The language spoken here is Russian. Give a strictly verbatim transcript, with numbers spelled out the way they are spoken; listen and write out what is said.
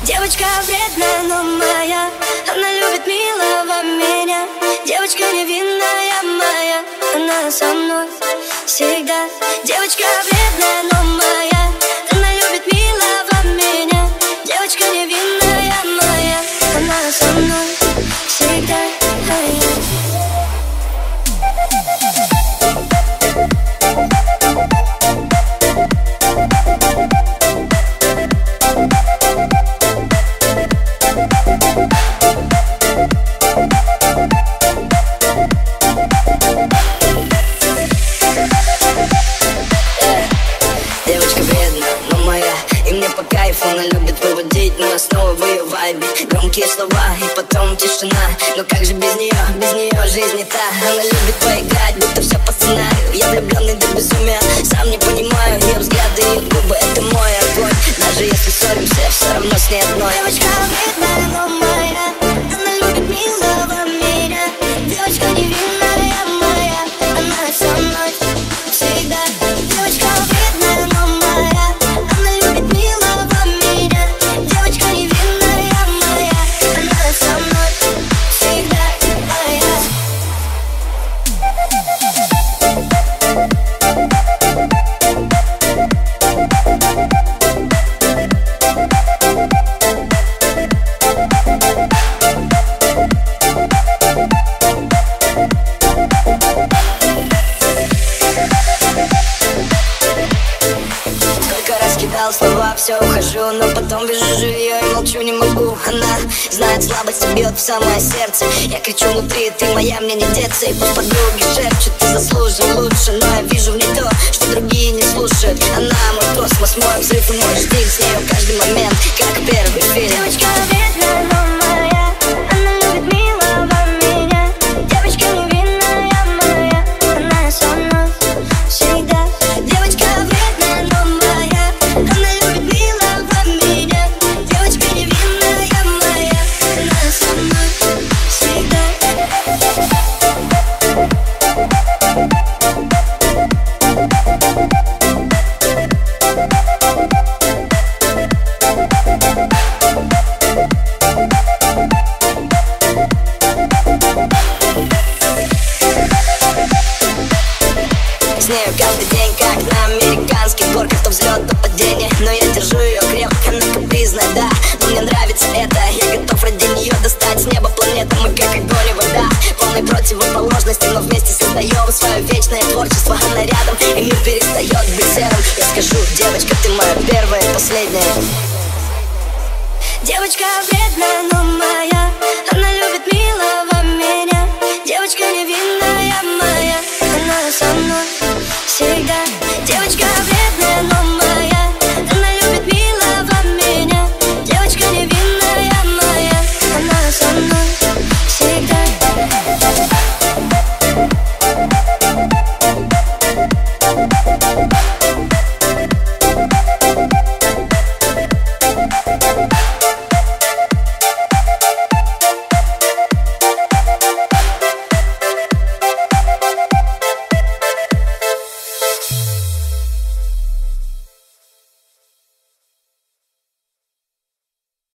Девочка вредная, но моя, она любит милого меня. Девочка невинная моя, она со мной всегда. Девочка вредная, но моя, она любит милого меня. Девочка невинная моя, она со мной всегда. Девочка вредная, но моя, и мне по кайфу. Она любит выводить меня снова в ее вайбе. Громкие слова и потом тишина. Но как же без нее, без нее жизнь не та. Она любит поиграть, будто все по сценарию. Я влюбленный до безумия, сам не понимаю. Ее взгляды и губы, это мой огонь. Даже если ссоримся, все равно с ней одной. Девочка вредная, но моя, она любит милого меня. Девочка невинная моя, она со мной всегда. Девочка вредная, но моя, она любит милого меня. Девочка невинная моя, она со мной всегда моя. Кидал слова, все, ухожу, но потом вижу ее и молчу, не могу. Она знает, слабость бьет в самое сердце. Я кричу внутри, ты моя, мне не деться. И пусть подруги шепчут, ты заслужил лучше. Но я вижу в ней то, что другие не слушают. Она мой космос, мой взрыв и мой штиль. С нею каждый момент, как первый фильм. Девочка вредная, но моя, она любит милого меня. Девочка невинная моя, она со мной всегда. Девочка вредная, но моя, она любит милого меня. Девочка невинная моя, она со мной всегда. С нею каждый день, как на американских горках. То взлет, то падение, но я держу ее крепко. Она капризная, да, но мне нравится это. Я готов ради нее достать с неба планету. Мы как огонь и вода, полной противоположности, но вместе создаем свое вечное творчество. Она рядом, и мир перестает быть серым. Я скажу, девочка, ты моя первая и последняя. Девочка вредная, но моя, она любит милого меня. Девочка невинная моя, она со мной всегда.